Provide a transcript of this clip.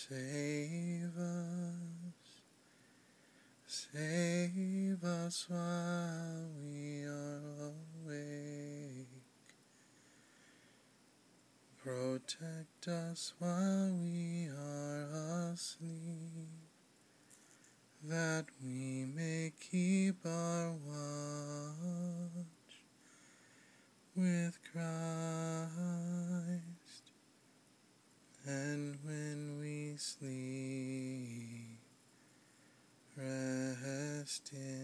Save us while we are awake. Protect us while we are asleep, that we may keep our watch with Christ. And when we sleep, rest in